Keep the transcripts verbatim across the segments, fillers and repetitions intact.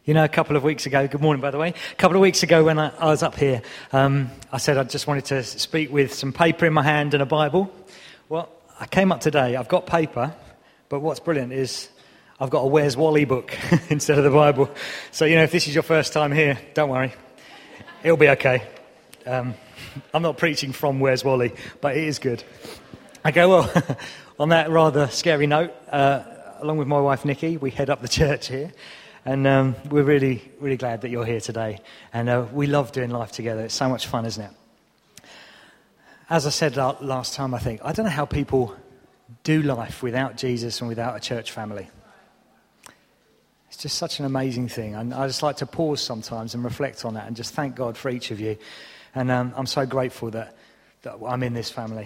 You know, a couple of weeks ago, good morning, by the way, a couple of weeks ago when I, I was up here, um, I said I just wanted to speak with some paper in my hand and a Bible. Well, I came up today, I've got paper, but what's brilliant is I've got a Where's Wally book instead of the Bible. So, you know, if this is your first time here, don't worry, it'll be okay. Um, I'm not preaching from Where's Wally, but it is good. Okay, well, on that rather scary note, uh, along with my wife Nikki, we head up the church here. And um, we're really, really glad that you're here today. And uh, we love doing life together. It's so much fun, isn't it? As I said last time, I think, I don't know how people do life without Jesus and without a church family. It's just such an amazing thing. And I just like to pause sometimes and reflect on that and just thank God for each of you. And um, I'm so grateful that, that I'm in this family.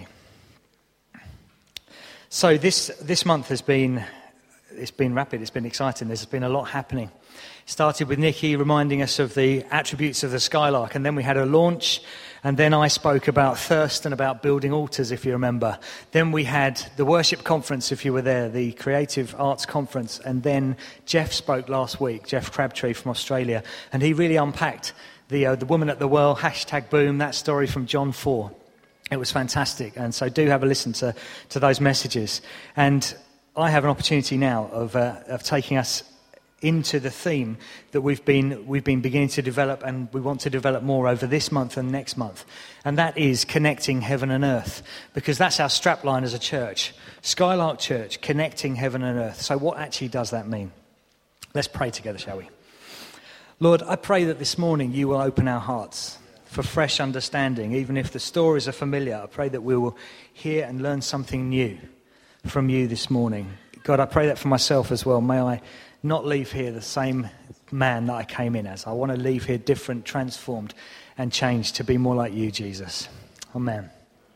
So this this month has been... It's been rapid, it's been exciting, there's been a lot happening. It started with Nikki reminding us of the attributes of the Skylark, and then we had a launch, and then I spoke about thirst and about building altars, if you remember. Then we had the worship conference, if you were there, the Creative Arts Conference, and then Jeff spoke last week, Jeff Crabtree from Australia, and he really unpacked the, uh, the woman at the well, hashtag boom, that story from John four. It was fantastic, and so do have a listen to, to those messages. And I have an opportunity now of uh, of taking us into the theme that we've been we've been beginning to develop, and we want to develop more over this month and next month, and that is connecting heaven and earth, because that's our strapline as a church, Skylark Church, connecting heaven and earth. So what actually does that mean? Let's pray together, shall we? Lord, I pray that this morning you will open our hearts for fresh understanding, even if the stories are familiar. I pray that we will hear and learn something new from you this morning. God, I pray that for myself as well. May I not leave here the same man that I came in as. I want to leave here different, transformed, and changed to be more like you, Jesus. Amen.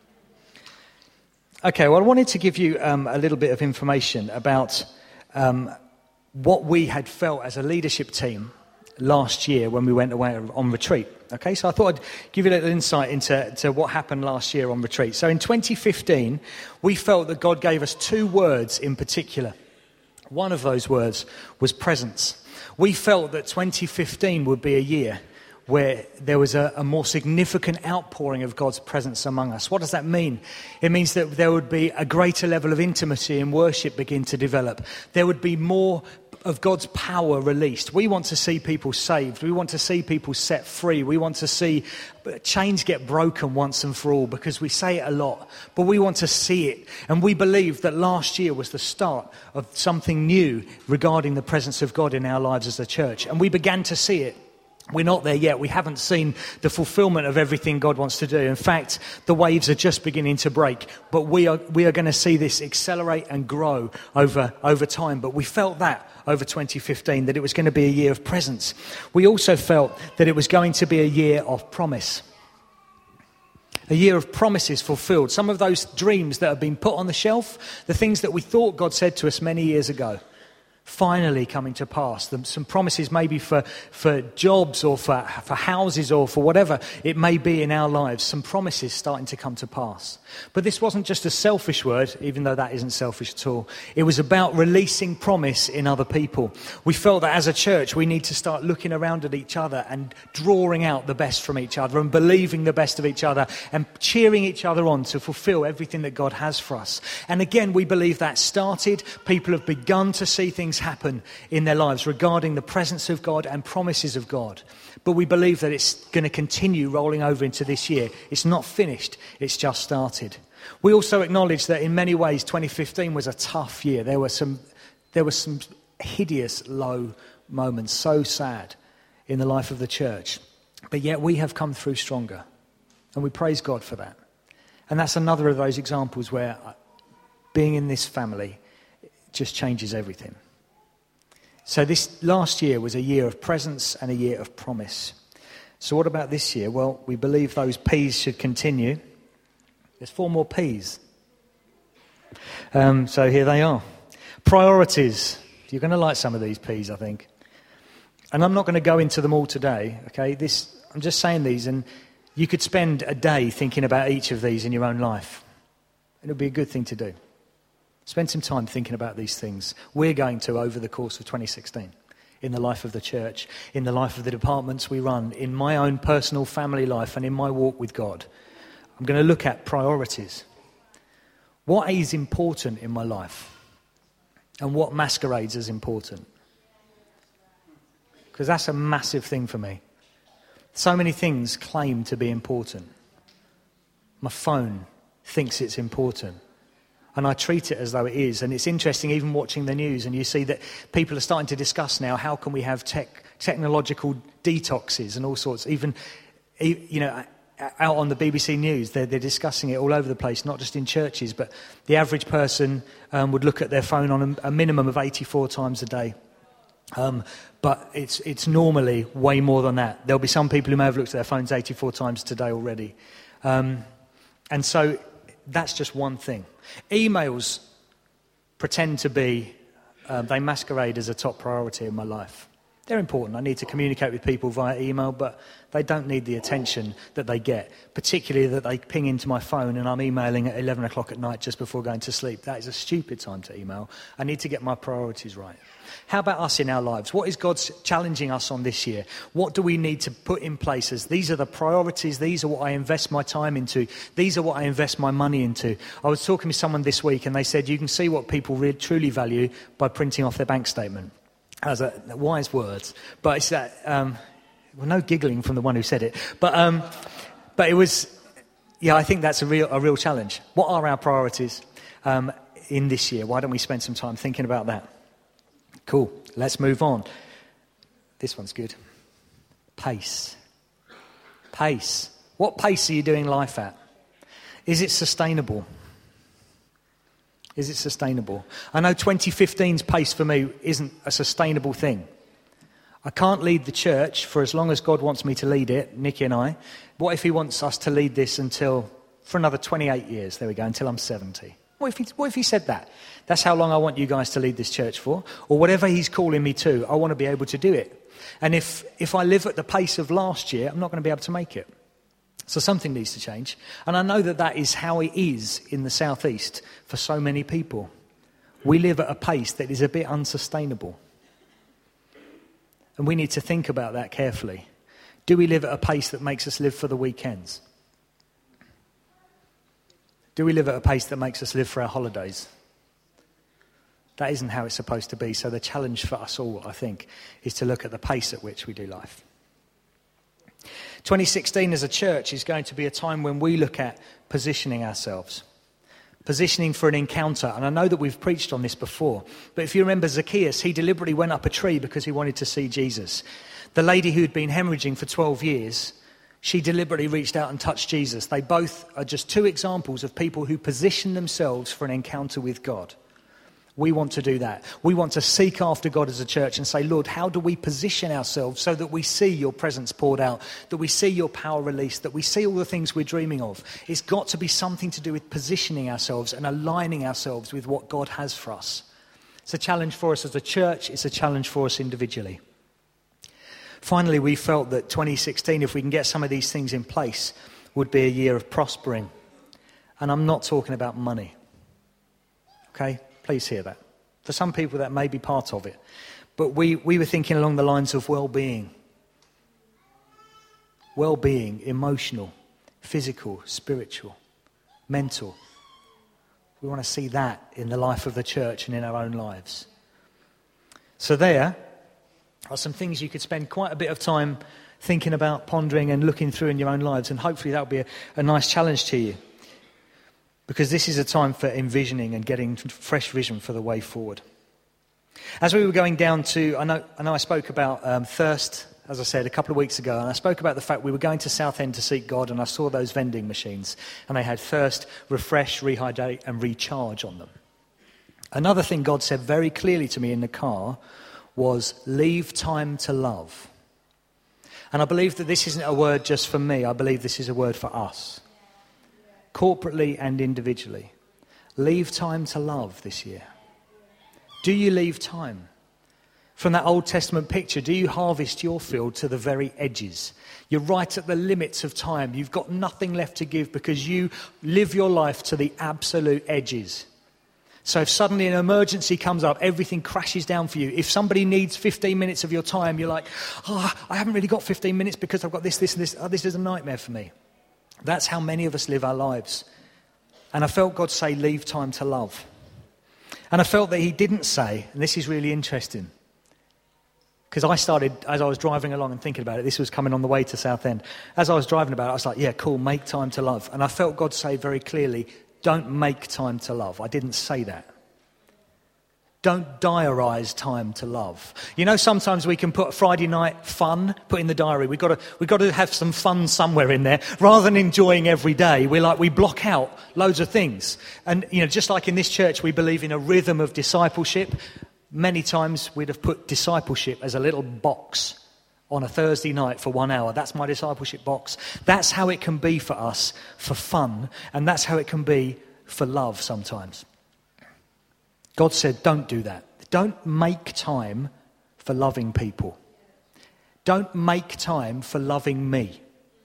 Okay, well, I wanted to give you um, a little bit of information about um, what we had felt as a leadership team last year when we went away on retreat. Okay, so I thought I'd give you a little insight into to what happened last year on retreat. So in twenty fifteen, we felt that God gave us two words in particular. One of those words was presence. We felt that twenty fifteen would be a year where there was a, a more significant outpouring of God's presence among us. What does that mean? It means that there would be a greater level of intimacy and worship begin to develop. There would be more of God's power released. We want to see people saved. We want to see people set free. We want to see chains get broken once and for all, because we say it a lot, but we want to see it. And we believe that last year was the start of something new regarding the presence of God in our lives as a church. And we began to see it. We're not there yet. We haven't seen the fulfillment of everything God wants to do. In fact, the waves are just beginning to break. But we are we are going to see this accelerate and grow over, over time. But we felt that over twenty fifteen, that it was going to be a year of presence. We also felt that it was going to be a year of promise. A year of promises fulfilled. Some of those dreams that have been put on the shelf, the things that we thought God said to us many years ago, finally coming to pass. Some promises maybe for, for jobs or for, for houses or for whatever it may be in our lives. Some promises starting to come to pass. But this wasn't just a selfish word, even though that isn't selfish at all. It was about releasing promise in other people. We felt that as a church we need to start looking around at each other and drawing out the best from each other and believing the best of each other and cheering each other on to fulfill everything that God has for us. And again, we believe that started. People have begun to see things happen in their lives regarding the presence of God and promises of God. But we believe that it's going to continue rolling over into this year. It's not finished, it's just started. We also acknowledge that in many ways twenty fifteen was a tough year. There were some there were some hideous low moments, so sad in the life of the church. But yet we have come through stronger. And we praise God for that. And that's another of those examples where being in this family just changes everything. So this last year was a year of presence and a year of promise. So what about this year? Well, we believe those P's should continue. There's four more P's. Um, so here they are. Priorities. You're going to like some of these P's, I think. And I'm not going to go into them all today, okay? This, I'm just saying these, and you could spend a day thinking about each of these in your own life. It would be a good thing to do. Spend some time thinking about these things. We're going to over the course of twenty sixteen. in the life of the church, in the life of the departments we run, in my own personal family life and in my walk with God. I'm going to look at priorities. What is important in my life and what masquerades as important? Because that's a massive thing for me. So many things claim to be important. My phone thinks it's important. And I treat it as though it is. And it's interesting, even watching the news, and you see that people are starting to discuss now, how can we have tech, technological detoxes and all sorts. Even, you know, out on the B B C News, they're, they're discussing it all over the place, not just in churches, but the average person um, would look at their phone on a, a minimum of eighty-four times a day. Um, but it's it's normally way more than that. There'll be some people who may have looked at their phones eighty-four times today already. Um, and so that's just one thing. Emails pretend to be, uh, they masquerade as a top priority in my life. They're important. I need to communicate with people via email, but they don't need the attention that they get, particularly that they ping into my phone and I'm emailing at eleven o'clock at night just before going to sleep. That is a stupid time to email. I need to get my priorities right. How about us in our lives? What is God challenging us on this year? What do we need to put in place as these are the priorities, these are what I invest my time into, these are what I invest my money into? I was talking with someone this week and they said you can see what people really, truly value by printing off their bank statement. As a wise words, but it's that. Um, well, no giggling from the one who said it, but um, but it was. Yeah, I think that's a real a real challenge. What are our priorities um, in this year? Why don't we spend some time thinking about that? Cool. Let's move on. This one's good. Pace. Pace. What pace are you doing life at? Is it sustainable? Is it sustainable? I know twenty fifteen's pace for me isn't a sustainable thing. I can't lead the church for as long as God wants me to lead it, Nicky and I. What if he wants us to lead this until, for another twenty-eight years, there we go, until I'm seventy? What if he, what if he said that? That's how long I want you guys to lead this church for. Or whatever he's calling me to, I want to be able to do it. And if, if I live at the pace of last year, I'm not going to be able to make it. So something needs to change. And I know that that is how it is in the southeast for so many people. We live at a pace that is a bit unsustainable. And we need to think about that carefully. Do we live at a pace that makes us live for the weekends? Do we live at a pace that makes us live for our holidays? That isn't how it's supposed to be. So the challenge for us all, I think, is to look at the pace at which we do life. twenty sixteen as a church is going to be a time when we look at positioning ourselves. Positioning for an encounter. And I know that we've preached on this before. But if you remember Zacchaeus, he deliberately went up a tree because he wanted to see Jesus. The lady who'd been hemorrhaging for twelve years, she deliberately reached out and touched Jesus. They both are just two examples of people who position themselves for an encounter with God. We want to do that. We want to seek after God as a church and say, Lord, how do we position ourselves so that we see your presence poured out, that we see your power released, that we see all the things we're dreaming of? It's got to be something to do with positioning ourselves and aligning ourselves with what God has for us. It's a challenge for us as a church. It's a challenge for us individually. Finally, we felt that twenty sixteen, if we can get some of these things in place, would be a year of prospering. And I'm not talking about money. Okay? Please hear that. For some people, that may be part of it. But we, we were thinking along the lines of well-being. Well-being, emotional, physical, spiritual, mental. We want to see that in the life of the church and in our own lives. So there are some things you could spend quite a bit of time thinking about, pondering and looking through in your own lives. And hopefully that will be a, a nice challenge to you. Because this is a time for envisioning and getting fresh vision for the way forward. As we were going down to, I know I, know I spoke about um, thirst, as I said, a couple of weeks ago, and I spoke about the fact we were going to Southend to seek God, and I saw those vending machines, and they had thirst, refresh, rehydrate, and recharge on them. Another thing God said very clearly to me in the car was, leave time to love. And I believe that this isn't a word just for me, I believe this is a word for us. Corporately and individually. Leave time to love this year. Do you leave time? From that Old Testament picture, do you harvest your field to the very edges? You're right at the limits of time. You've got nothing left to give because you live your life to the absolute edges. So if suddenly an emergency comes up, everything crashes down for you. If somebody needs fifteen minutes of your time, you're like, oh, I haven't really got fifteen minutes because I've got this, this, and this. Oh, this is a nightmare for me. That's how many of us live our lives. And I felt God say, leave time to love. And I felt that he didn't say, and this is really interesting, because I started, as I was driving along and thinking about it, this was coming on the way to Southend. As I was driving about it, I was like, yeah, cool, make time to love. And I felt God say very clearly, don't make time to love. I didn't say that. Don't diarise time to love. You know, sometimes we can put Friday night fun, put in the diary. We've got to, we've got to have some fun somewhere in there. Rather than enjoying every day, we're like, we block out loads of things. And, you know, just like in this church, we believe in a rhythm of discipleship. Many times we'd have put discipleship as a little box on a Thursday night for one hour. That's my discipleship box. That's how it can be for us, for fun, and that's how it can be for love sometimes. God said, don't do that. Don't make time for loving people. Don't make time for loving me.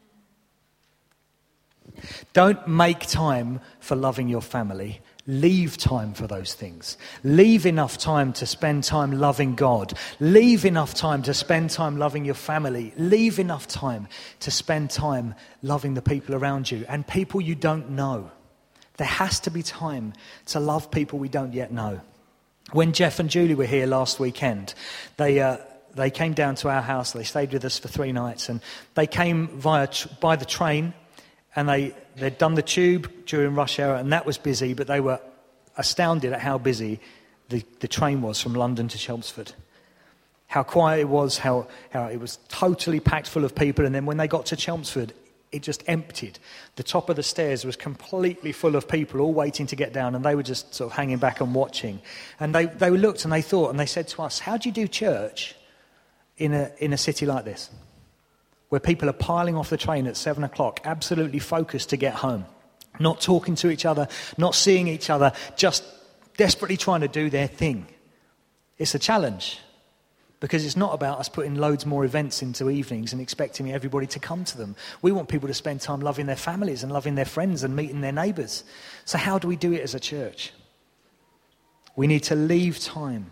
Don't make time for loving your family. Leave time for those things. Leave enough time to spend time loving God. Leave enough time to spend time loving your family. Leave enough time to spend time loving the people around you and people you don't know. There has to be time to love people we don't yet know. When Jeff and Julie were here last weekend, they uh, they came down to our house. They stayed with us for three nights, and they came via tr- by the train. And they, they'd done the tube during rush hour, and that was busy, but they were astounded at how busy the, the train was from London to Chelmsford. How quiet it was, how, how it was totally packed full of people, and then when they got to Chelmsford, it just emptied. The top of the stairs was completely full of people all waiting to get down, and they were just sort of hanging back and watching. And they, they looked and they thought, and they said to us, how do you do church in a in a city like this? Where people are piling off the train at seven o'clock, absolutely focused to get home, not talking to each other, not seeing each other, just desperately trying to do their thing. It's a challenge, because it's not about us putting loads more events into evenings and expecting everybody to come to them. We want people to spend time loving their families and loving their friends and meeting their neighbours. So how do we do it as a church? We need to leave time.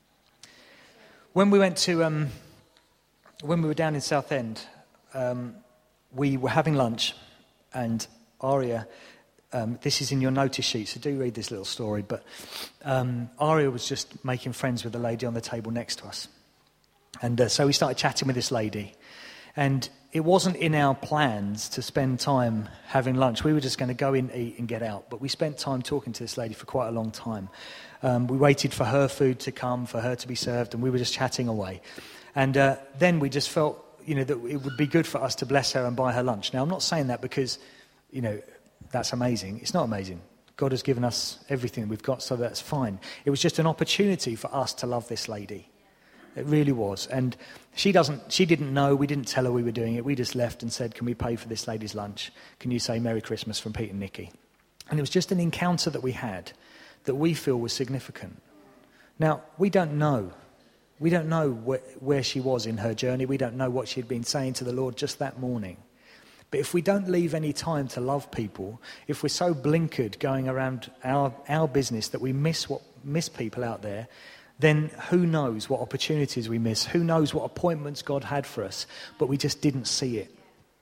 When we went to, um, when we were down in Southend, Um, we were having lunch, and Aria, um, this is in your notice sheet, so do read this little story, but um, Aria was just making friends with the lady on the table next to us. And uh, so we started chatting with this lady, and it wasn't in our plans to spend time having lunch. We were just going to go in, eat, and get out, but we spent time talking to this lady for quite a long time. Um, we waited for her food to come, for her to be served, and we were just chatting away. And uh, then we just felt, you know, that it would be good for us to bless her and buy her lunch. Now, I'm not saying that because, you know, that's amazing. It's not amazing. God has given us everything we've got, so that's fine. It was just an opportunity for us to love this lady. It really was. And she doesn't, she didn't know. We didn't tell her we were doing it. We just left and said, can we pay for this lady's lunch? Can you say Merry Christmas from Pete and Nikki? And it was just an encounter that we had that we feel was significant. Now, we don't know. We don't know wh- where she was in her journey. We don't know what she'd been saying to the Lord just that morning. But if we don't leave any time to love people, if we're so blinkered going around our, our business that we miss what miss people out there, then who knows what opportunities we miss? Who knows what appointments God had for us? But we just didn't see it.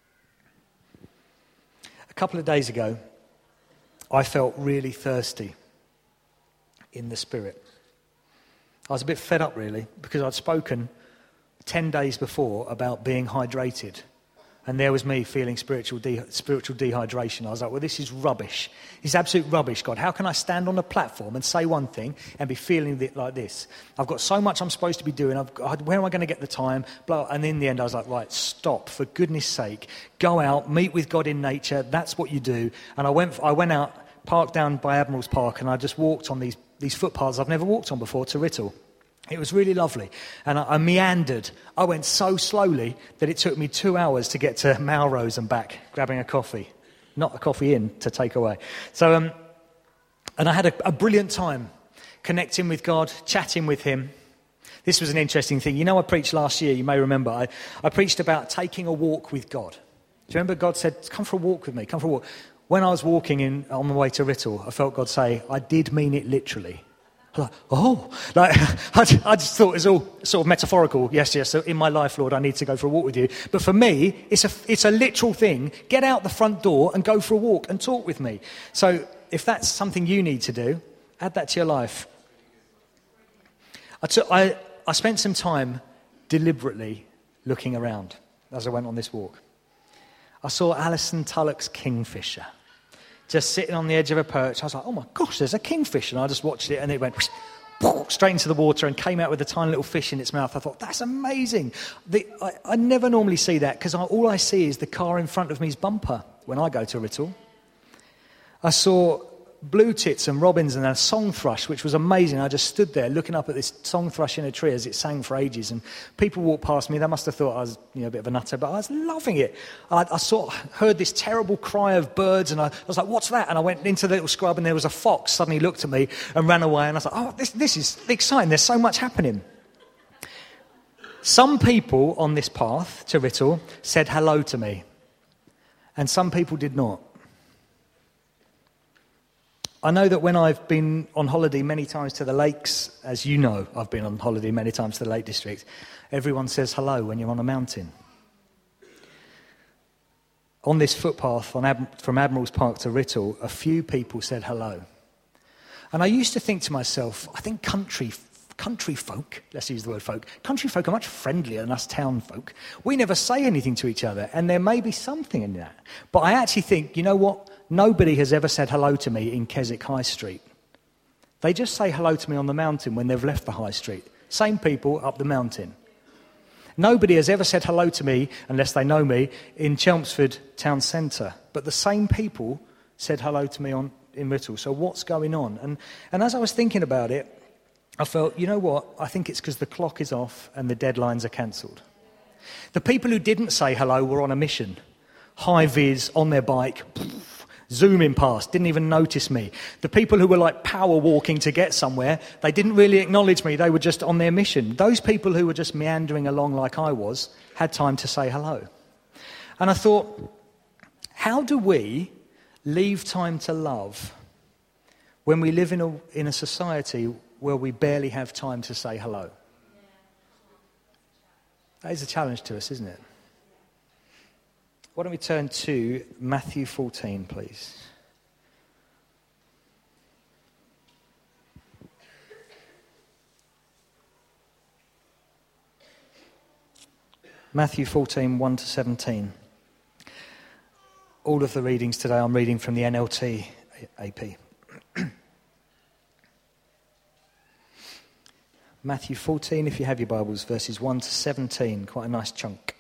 A couple of days ago, I felt really thirsty in the Spirit. I was a bit fed up, really, because I'd spoken ten days before about being hydrated. And there was me feeling spiritual de- spiritual dehydration. I was like, well, this is rubbish. It's absolute rubbish, God. How can I stand on a platform and say one thing and be feeling it like this? I've got so much I'm supposed to be doing. I've got, where am I going to get the time? Blah. And in the end, I was like, right, stop. For goodness sake, go out, meet with God in nature. That's what you do. And I went I went out, parked down by Admiral's Park, and I just walked on these these footpaths I've never walked on before to Writtle. It was really lovely. And I, I meandered. I went so slowly that it took me two hours to get to Melrose and back, grabbing a coffee. Not a coffee in to take away. So, um, and I had a, a brilliant time connecting with God, chatting with him. This was an interesting thing. You know, I preached last year, you may remember, I, I preached about taking a walk with God. you remember God said, come for a walk with me, come for a walk? When I was walking in on my way to Writtle, I felt God say, I did mean it literally. Like, oh, like, I just thought it was all sort of metaphorical. Yes, yes, so in my life, Lord, I need to go for a walk with you. But for me, it's a, it's a literal thing. Get out the front door and go for a walk and talk with me. So if that's something you need to do, add that to your life. I, took, I, I spent some time deliberately looking around as I went on this walk. I saw Alison Tulloch's kingfisher just sitting on the edge of a perch. I was like, oh my gosh, there's a kingfish. And I just watched it and it went straight into the water and came out with a tiny little fish in its mouth. I thought, that's amazing. The, I, I never normally see that because all I see is the car in front of me's bumper when I go to Writtle. I saw blue tits and robins and a song thrush, which was amazing. I just stood there looking up at this song thrush in a tree as it sang for ages, and people walked past me. They must have thought I was, you know, a bit of a nutter, but I was loving it. I, I sort of heard this terrible cry of birds, and I, I was like, what's that? And I went into the little scrub, and there was a fox suddenly looked at me and ran away, and I was like, oh, this, this is exciting. There's so much happening. Some people on this path to Writtle said hello to me, and some people did not. I know that when I've been on holiday many times to the lakes, as you know, I've been on holiday many times to the Lake District, everyone says hello when you're on a mountain. On this footpath on Ad- from Admiral's Park to Writtle, a few people said hello. And I used to think to myself, I think country country folk, let's use the word folk, country folk are much friendlier than us town folk. We never say anything to each other, and there may be something in that. But I actually think, you know what? Nobody has ever said hello to me in Keswick High Street. They just say hello to me on the mountain when they've left the high street. Same people up the mountain. Nobody has ever said hello to me, unless they know me, in Chelmsford town centre. But the same people said hello to me on in Writtle. So what's going on? And, and as I was thinking about it, I felt, you know what? I think it's because the clock is off and the deadlines are cancelled. The people who didn't say hello were on a mission. High-vis, on their bike, zooming past, didn't even notice me. The people who were like power walking to get somewhere, they didn't really acknowledge me. They were just on their mission. Those people who were just meandering along like I was had time to say hello. And I thought, how do we leave time to love when we live in a, in a society where we barely have time to say hello? That is a challenge to us, isn't it? Why don't we turn to Matthew fourteen, please? Matthew fourteen, one to seventeen. All of the readings today I'm reading from the N L T A P. Matthew fourteen, if you have your Bibles, verses one to seventeen, quite a nice chunk.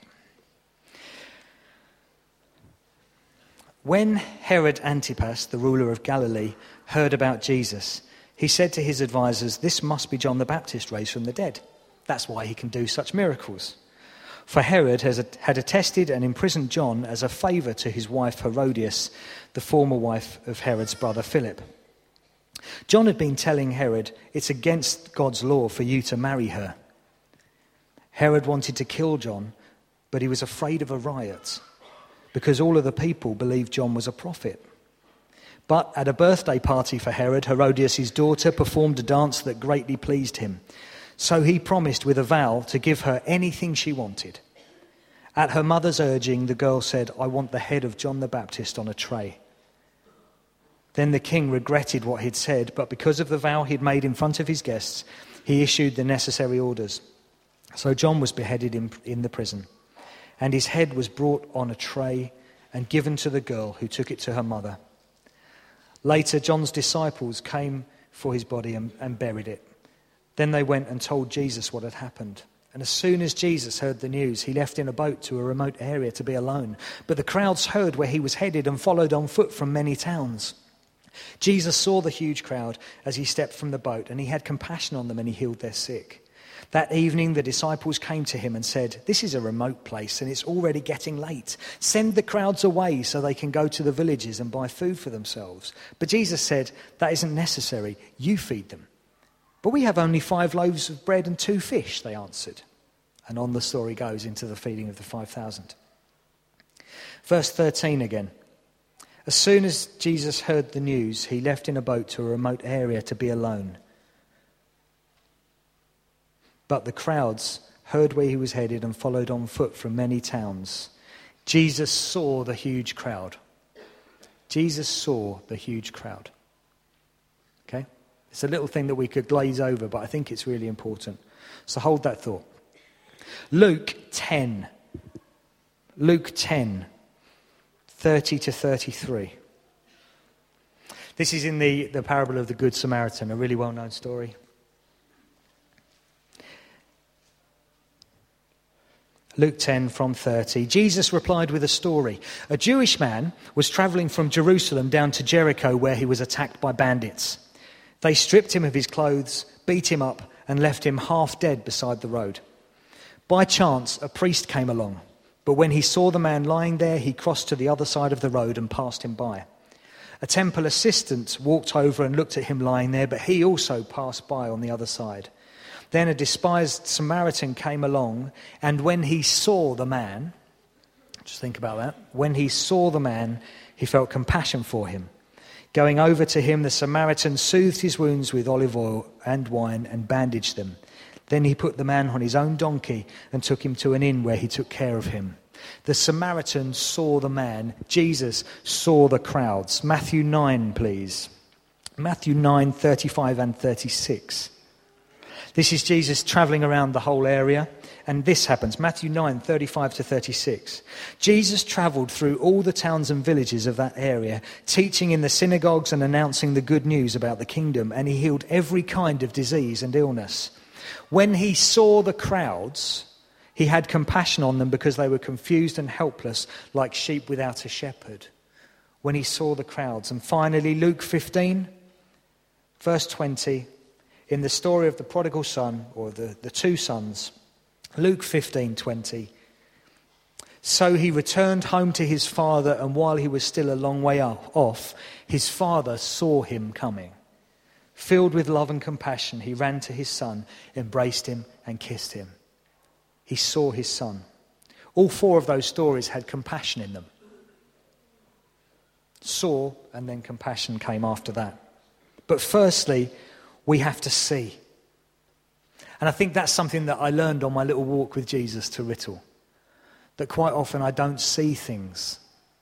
When Herod Antipas, the ruler of Galilee, heard about Jesus, he said to his advisors, "This must be John the Baptist raised from the dead. That's why he can do such miracles." For Herod has, had attested and imprisoned John as a favour to his wife Herodias, the former wife of Herod's brother Philip. John had been telling Herod, it's against God's law for you to marry her. Herod wanted to kill John, but he was afraid of a riot, because all of the people believed John was a prophet. But at a birthday party for Herod, Herodias' daughter performed a dance that greatly pleased him. So he promised with a vow to give her anything she wanted. At her mother's urging, the girl said, "I want the head of John the Baptist on a tray." Then the king regretted what he'd said, but because of the vow he'd made in front of his guests, he issued the necessary orders. So John was beheaded in, in the prison, and his head was brought on a tray and given to the girl, who took it to her mother. Later, John's disciples came for his body and, and buried it. Then they went and told Jesus what had happened. And as soon as Jesus heard the news, he left in a boat to a remote area to be alone. But the crowds heard where he was headed and followed on foot from many towns. Jesus saw the huge crowd as he stepped from the boat, and he had compassion on them and he healed their sick. That evening the disciples came to him and said, "This is a remote place and it's already getting late. Send the crowds away so they can go to the villages and buy food for themselves." But Jesus said, "That isn't necessary. You feed them." "But we have only five loaves of bread and two fish," they answered. And on the story goes into the feeding of the five thousand. Verse thirteen again. As soon as Jesus heard the news, he left in a boat to a remote area to be alone. But the crowds heard where he was headed and followed on foot from many towns. Jesus saw the huge crowd. Jesus saw the huge crowd. Okay? It's a little thing that we could glaze over, but I think it's really important. So hold that thought. Luke ten. Luke ten, thirty to thirty-three. This is in the, the parable of the Good Samaritan, a really well-known story. Luke ten from thirty. Jesus replied with a story. A Jewish man was travelling from Jerusalem down to Jericho where he was attacked by bandits. They stripped him of his clothes, beat him up, and left him half dead beside the road. By chance, a priest came along, but when he saw the man lying there, he crossed to the other side of the road and passed him by. A temple assistant walked over and looked at him lying there, but he also passed by on the other side. Then a despised Samaritan came along, and when he saw the man, just think about that, when he saw the man, he felt compassion for him. Going over to him, the Samaritan soothed his wounds with olive oil and wine and bandaged them. Then he put the man on his own donkey and took him to an inn where he took care of him. The Samaritan saw the man. Jesus saw the crowds. Matthew nine, please. Matthew nine, thirty-five and thirty-six. This is Jesus travelling around the whole area, and this happens. Matthew nine, thirty-five to thirty-six. Jesus travelled through all the towns and villages of that area, teaching in the synagogues and announcing the good news about the kingdom, and he healed every kind of disease and illness. When he saw the crowds, he had compassion on them because they were confused and helpless like sheep without a shepherd. When he saw the crowds. And finally, Luke fifteen, verse twenty, in the story of the prodigal son, or the, the two sons, Luke fifteen, twenty. So he returned home to his father, and while he was still a long way off, his father saw him coming. Filled with love and compassion, he ran to his son, embraced him and kissed him. He saw his son. All four of those stories had compassion in them. Saw, and then compassion came after that. But firstly, we have to see. And I think that's something that I learned on my little walk with Jesus to Writtle. That quite often I don't see things.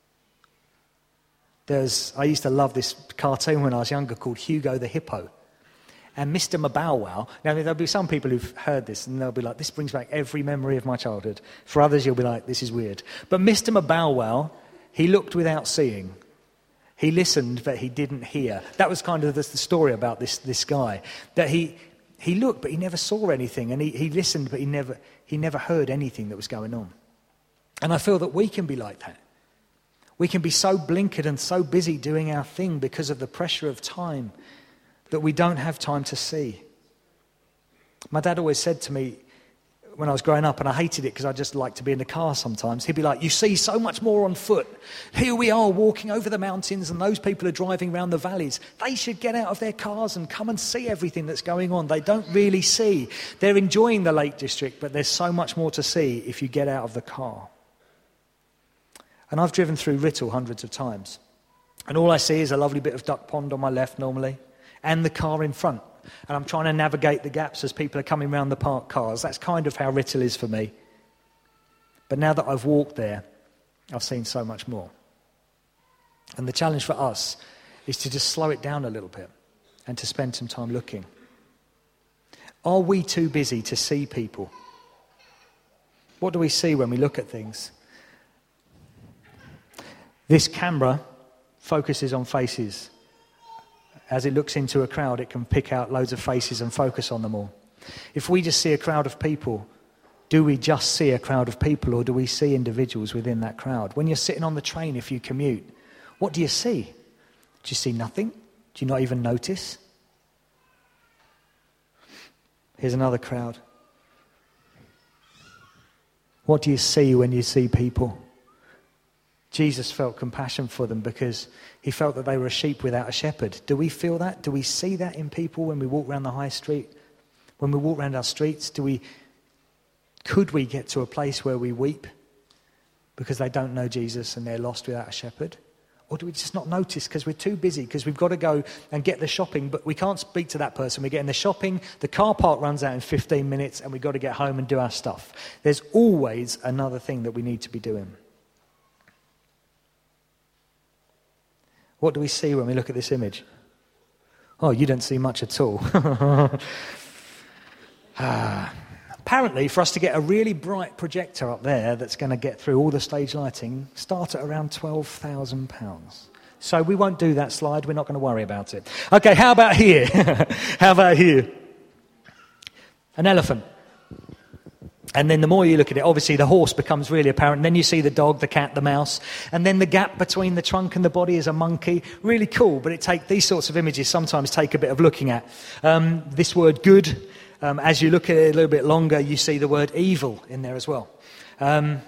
There's, I used to love this cartoon when I was younger called Hugo the Hippo. And Mister Mabowwow, now there'll be some people who've heard this and they'll be like, this brings back every memory of my childhood. For others, you'll be like, this is weird. But Mister Mabowwow, he looked without seeing. He listened, but he didn't hear. That was kind of the, the story about this, this guy. That he he looked, but he never saw anything. And he, he listened, but he never he never heard anything that was going on. And I feel that we can be like that. We can be so blinkered and so busy doing our thing because of the pressure of time that we don't have time to see. My dad always said to me when I was growing up, and I hated it because I just liked to be in the car sometimes, he'd be like, you see so much more on foot. Here we are walking over the mountains and those people are driving around the valleys. They should get out of their cars and come and see everything that's going on. They don't really see. They're enjoying the Lake District, but there's so much more to see if you get out of the car. And I've driven through Writtle hundreds of times. And all I see is a lovely bit of duck pond on my left normally, and the car in front. And I'm trying to navigate the gaps as people are coming around the parked cars. That's kind of how Writtle is for me. But now that I've walked there, I've seen so much more. And the challenge for us is to just slow it down a little bit and to spend some time looking. Are we too busy to see people? What do we see when we look at things? This camera focuses on faces. As it looks into a crowd, it can pick out loads of faces and focus on them all. If we just see a crowd of people, do we just see a crowd of people, or do we see individuals within that crowd? When you're sitting on the train, if you commute, what do you see? Do you see nothing? Do you not even notice? Here's another crowd. What do you see when you see people? Jesus felt compassion for them because he felt that they were a sheep without a shepherd. Do we feel that? Do we see that in people when we walk around the high street? When we walk around our streets, do we? Could we get to a place where we weep because they don't know Jesus and they're lost without a shepherd? Or do we just not notice because we're too busy, because we've got to go and get the shopping, but we can't speak to that person. We're getting the shopping, the car park runs out in fifteen minutes, and we've got to get home and do our stuff. There's always another thing that we need to be doing. What do we see when we look at this image? Oh, you don't see much at all. ah. Apparently, for us to get a really bright projector up there that's going to get through all the stage lighting, start at around twelve thousand pounds. So we won't do that slide. We're not going to worry about it. Okay, how about here? How about here? An elephant. And then the more you look at it, obviously the horse becomes really apparent. Then you see the dog, the cat, the mouse. And then the gap between the trunk and the body is a monkey. Really cool, but it take these sorts of images sometimes take a bit of looking at. Um, this word good. Um, as you look at it a little bit longer, you see the word evil in there as well. Um,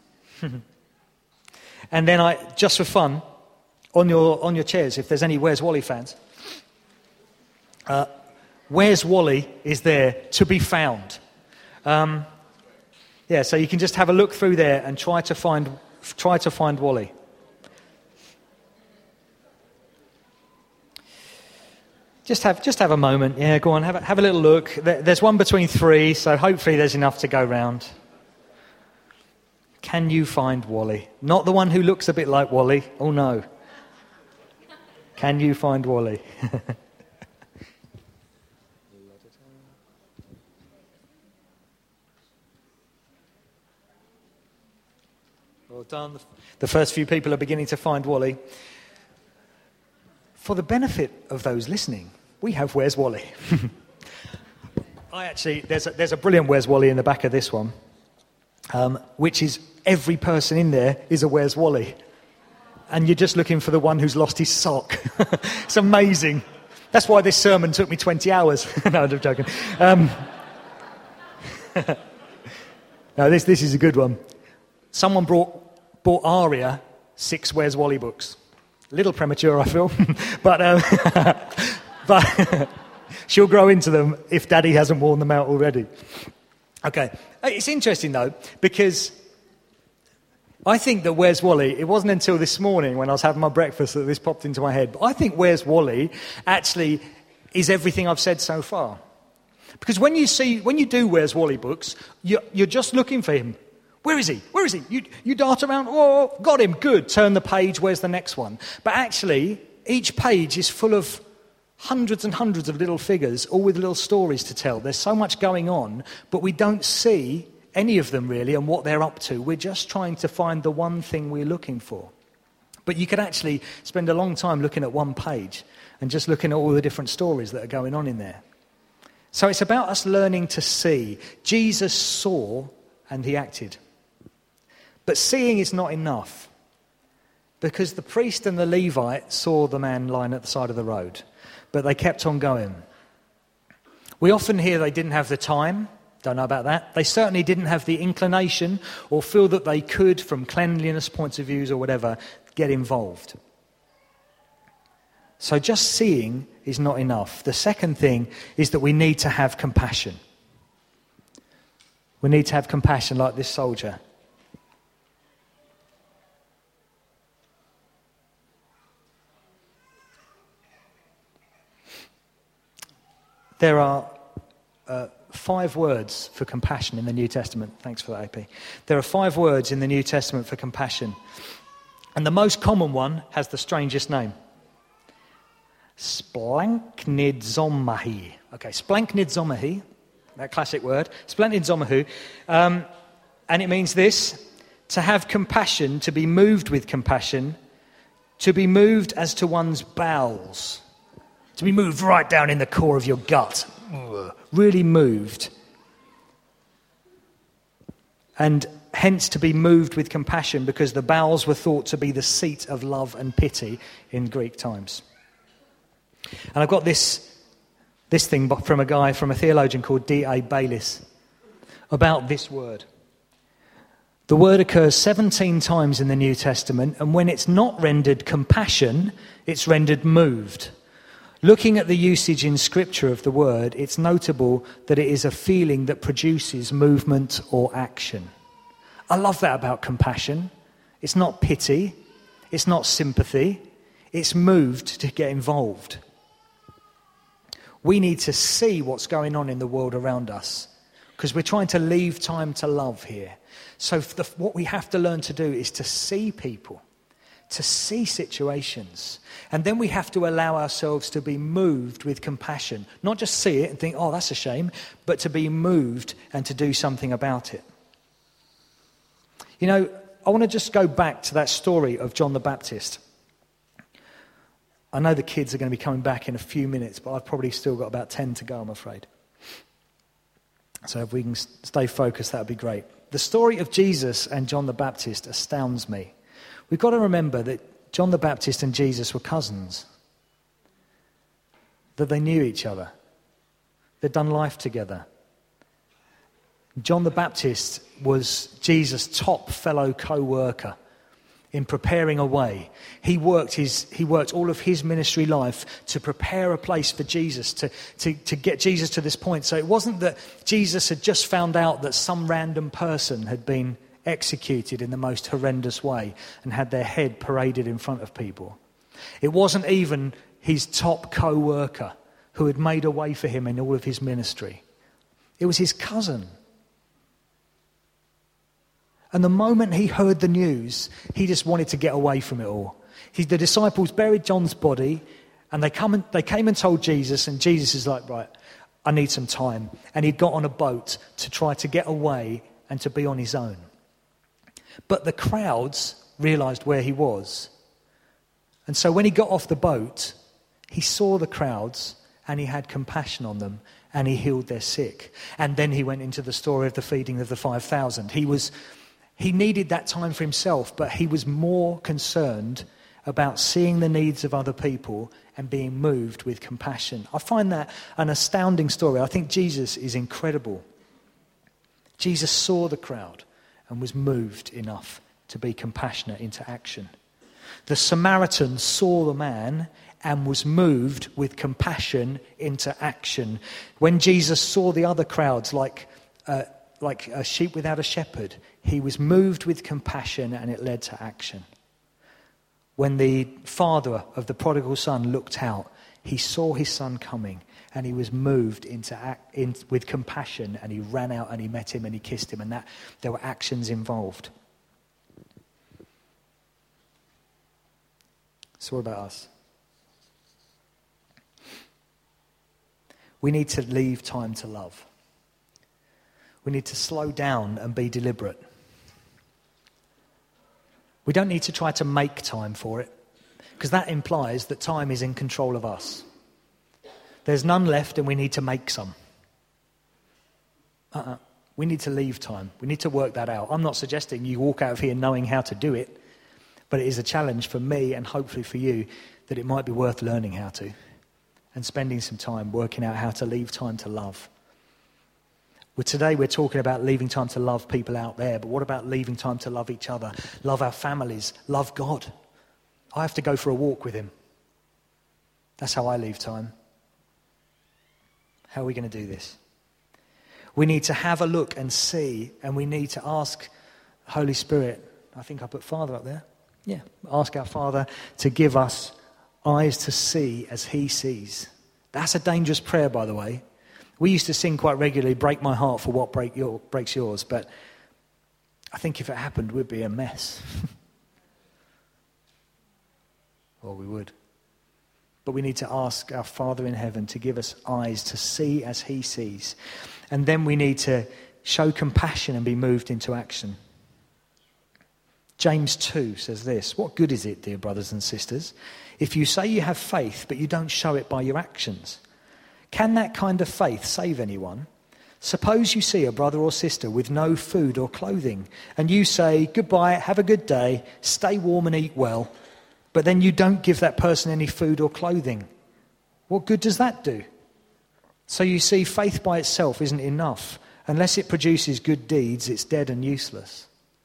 and then I, just for fun, on your on your chairs, if there's any Where's Wally fans, uh, Where's Wally is there to be found. Um, yeah, so you can just have a look through there and try to find try to find Wally. Just have just have a moment. Yeah, go on, have a, have a little look. There's one between three, so hopefully there's enough to go round. Can you find Wally? Not the one who looks a bit like Wally. Oh, no. Can you find Wally? Well done. The first few people are beginning to find Wally. For the benefit of those listening, we have Where's Wally? I actually, there's a, there's a brilliant Where's Wally in the back of this one, um, which is every person in there is a Where's Wally. And you're just looking for the one who's lost his sock. It's amazing. That's why this sermon took me twenty hours. No, I'm joking. Um, no, this this is a good one. Someone brought, bought Aria six Where's Wally books. A little premature, I feel, but um, but she'll grow into them if Daddy hasn't worn them out already. Okay, it's interesting though, because I think that Where's Wally, it wasn't until this morning when I was having my breakfast that this popped into my head, but I think Where's Wally actually is everything I've said so far. Because when you see, when you do Where's Wally books, you're, you're just looking for him. Where is he? Where is he? You, you dart around, oh, got him, good, turn the page, where's the next one? But actually, each page is full of hundreds and hundreds of little figures, all with little stories to tell. There's so much going on, but we don't see any of them really and what they're up to. We're just trying to find the one thing we're looking for. But you could actually spend a long time looking at one page and just looking at all the different stories that are going on in there. So it's about us learning to see. Jesus saw and he acted. But seeing is not enough, because the priest and the Levite saw the man lying at the side of the road, but they kept on going. We often hear they didn't have the time. Don't know about that. They certainly didn't have the inclination or feel that they could, from cleanliness points of views or whatever, get involved. So just seeing is not enough. The second thing is that we need to have compassion. We need to have compassion like this soldier. There are uh, five words for compassion in the New Testament. Thanks for that, A P. There are five words in the New Testament for compassion. And the most common one has the strangest name. Splanchnidzomahi. Okay, splanchnidzomahi, that classic word. Splanchnidzomahu. Um, and it means this: to have compassion, to be moved with compassion, to be moved as to one's bowels. To be moved right down in the core of your gut. Really moved. And hence to be moved with compassion, because the bowels were thought to be the seat of love and pity in Greek times. And I've got this, this thing from a guy, from a theologian called D A Baylis, about this word. The word occurs seventeen times in the New Testament, and when it's not rendered compassion, it's rendered moved. Looking at the usage in Scripture of the word, it's notable that it is a feeling that produces movement or action. I love that about compassion. It's not pity. It's not sympathy. It's moved to get involved. We need to see what's going on in the world around us because we're trying to leave time to love here. So the, what we have to learn to do is to see people, to see situations. And then we have to allow ourselves to be moved with compassion. Not just see it and think, oh, that's a shame, but to be moved and to do something about it. You know, I want to just go back to that story of John the Baptist. I know the kids are going to be coming back in a few minutes, but I've probably still got about ten to go, I'm afraid. So if we can stay focused, that would be great. The story of Jesus and John the Baptist astounds me. We've got to remember that John the Baptist and Jesus were cousins, that they knew each other, they'd done life together. John the Baptist was Jesus' top fellow co-worker in preparing a way. He worked his he worked all of his ministry life to prepare a place for Jesus, to, to, to get Jesus to this point. So it wasn't that Jesus had just found out that some random person had been executed in the most horrendous way and had their head paraded in front of people. It wasn't even his top co-worker who had made a way for him in all of his ministry. It was his cousin. And the moment he heard the news, he just wanted to get away from it all. He, the disciples buried John's body, and they come and they came and told Jesus, and Jesus is like, right, I need some time. And he got on a boat to try to get away and to be on his own. But the crowds realized where he was. And so when he got off the boat, he saw the crowds, and he had compassion on them, and he healed their sick. And then he went into the story of the feeding of the five thousand. He was... He needed that time for himself, but he was more concerned about seeing the needs of other people and being moved with compassion. I find that an astounding story. I think Jesus is incredible. Jesus saw the crowd and was moved enough to be compassionate into action. The Samaritan saw the man and was moved with compassion into action. When Jesus saw the other crowds like uh, like a sheep without a shepherd, he was moved with compassion and it led to action. When the father of the prodigal son looked out, he saw his son coming and he was moved into act, in, with compassion, and he ran out and he met him and he kissed him, and that there were actions involved. So what about us? We need to leave time to love. We need to slow down and be deliberate. We don't need to try to make time for it, because that implies that time is in control of us. There's none left and we need to make some. Uh-uh. We need to leave time. We need to work that out. I'm not suggesting you walk out of here knowing how to do it, but it is a challenge for me and hopefully for you that it might be worth learning how to and spending some time working out how to leave time to love. Well, today we're talking about leaving time to love people out there, but what about leaving time to love each other, love our families, love God? I have to go for a walk with him. That's how I leave time. How are we going to do this? We need to have a look and see, and we need to ask Holy Spirit, I think I put Father up there. Yeah, ask our Father to give us eyes to see as he sees. That's a dangerous prayer, by the way. We used to sing quite regularly, break my heart for what break your, breaks yours, but I think if it happened, we'd be a mess. Or we would. But we need to ask our Father in heaven to give us eyes to see as he sees. And then we need to show compassion and be moved into action. James two says this, what good is it, dear brothers and sisters, if you say you have faith, but you don't show it by your actions? Can that kind of faith save anyone? Suppose you see a brother or sister with no food or clothing, and you say, goodbye, have a good day, stay warm and eat well, but then you don't give that person any food or clothing. What good does that do? So you see, faith by itself isn't enough. Unless it produces good deeds, it's dead and useless.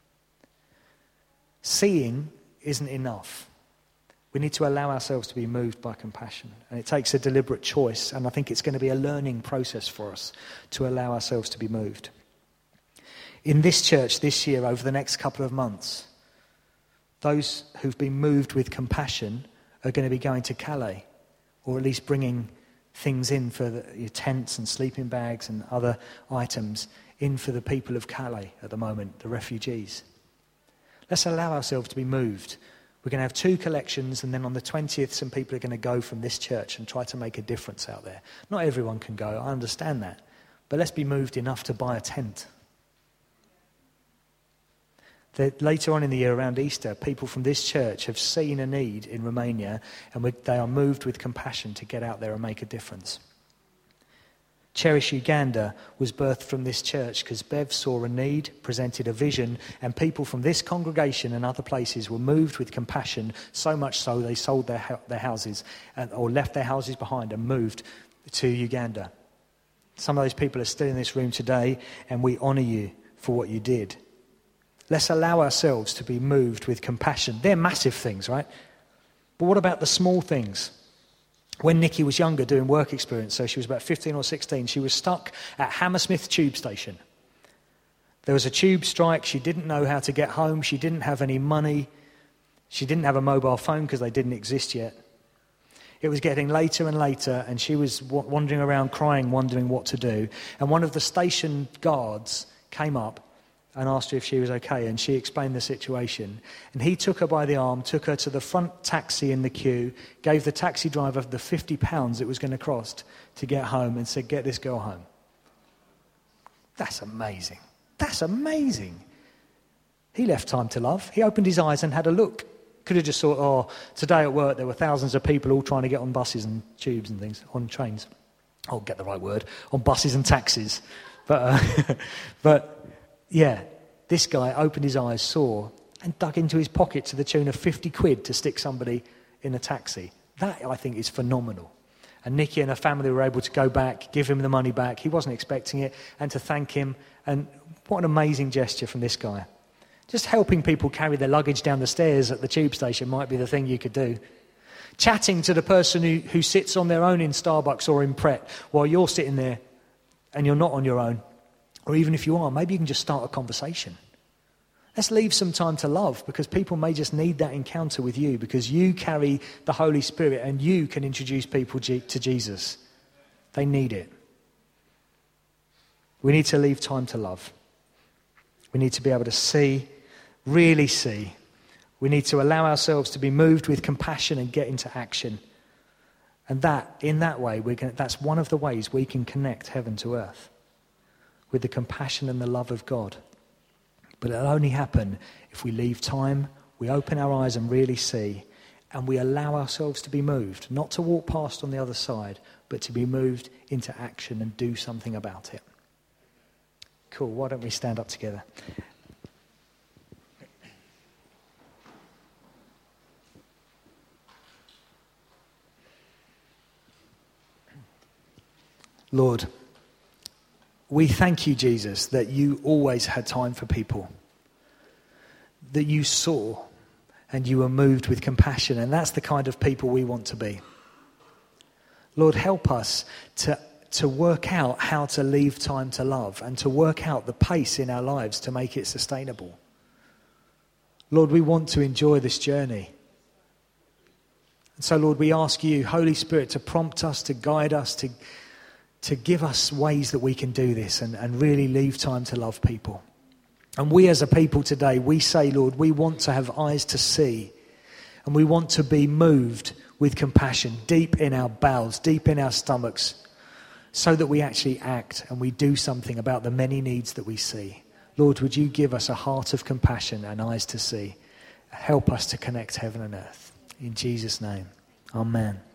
Seeing isn't enough. We need to allow ourselves to be moved by compassion. And it takes a deliberate choice. And I think it's going to be a learning process for us to allow ourselves to be moved. In this church this year, over the next couple of months, those who've been moved with compassion are going to be going to Calais, or at least bringing things in for the, your tents and sleeping bags and other items in for the people of Calais at the moment, the refugees. Let's allow ourselves to be moved. We're going to have two collections, and then on the twentieth, some people are going to go from this church and try to make a difference out there. Not everyone can go, I understand that. But let's be moved enough to buy a tent. That later on in the year, around Easter, people from this church have seen a need in Romania, and they are moved with compassion to get out there and make a difference. Cherish Uganda was birthed from this church because Bev saw a need, presented a vision, and people from this congregation and other places were moved with compassion, so much so they sold their their houses and, or left their houses behind and moved to Uganda. Some of those people are still in this room today, and we honour you for what you did. Let's allow ourselves to be moved with compassion. They're massive things, right? But what about the small things? When Nikki was younger, doing work experience, so she was about fifteen or sixteen, she was stuck at Hammersmith tube station. There was a tube strike. She didn't know how to get home. She didn't have any money. She didn't have a mobile phone because they didn't exist yet. It was getting later and later, and she was w- wandering around crying, wondering what to do. And one of the station guards came up and asked her if she was okay, and she explained the situation. And he took her by the arm, took her to the front taxi in the queue, gave the taxi driver the fifty pounds it was going to cost to get home, and said, get this girl home. That's amazing. That's amazing. He left time to love. He opened his eyes and had a look. Could have just thought, oh, today at work there were thousands of people all trying to get on buses and tubes and things, on trains. I'll get the right word, on buses and taxis. But, uh, but yeah, this guy opened his eyes, saw, and dug into his pocket to the tune of fifty quid to stick somebody in a taxi. That, I think, is phenomenal. And Nikki and her family were able to go back, give him the money back. He wasn't expecting it, and to thank him. And what an amazing gesture from this guy. Just helping people carry their luggage down the stairs at the tube station might be the thing you could do. Chatting to the person who, who sits on their own in Starbucks or in Pret while you're sitting there and you're not on your own. Or even if you are, maybe you can just start a conversation. Let's leave some time to love, because people may just need that encounter with you, because you carry the Holy Spirit and you can introduce people to Jesus. They need it. We need to leave time to love. We need to be able to see, really see. We need to allow ourselves to be moved with compassion and get into action. And that, in that way, we're going, that's one of the ways we can connect heaven to earth, with the compassion and the love of God. But it'll only happen if we leave time, we open our eyes and really see, and we allow ourselves to be moved, not to walk past on the other side, but to be moved into action and do something about it. Cool, why don't we stand up together? Lord, we thank you, Jesus, that you always had time for people, that you saw and you were moved with compassion, and that's the kind of people we want to be. Lord, help us to, to work out how to leave time to love and to work out the pace in our lives to make it sustainable. Lord, we want to enjoy this journey. And so, Lord, we ask you, Holy Spirit, to prompt us, to guide us, to to give us ways that we can do this and, and really leave time to love people. And we as a people today, we say, Lord, we want to have eyes to see, and we want to be moved with compassion deep in our bowels, deep in our stomachs, so that we actually act and we do something about the many needs that we see. Lord, would you give us a heart of compassion and eyes to see? Help us to connect heaven and earth. In Jesus' name, amen.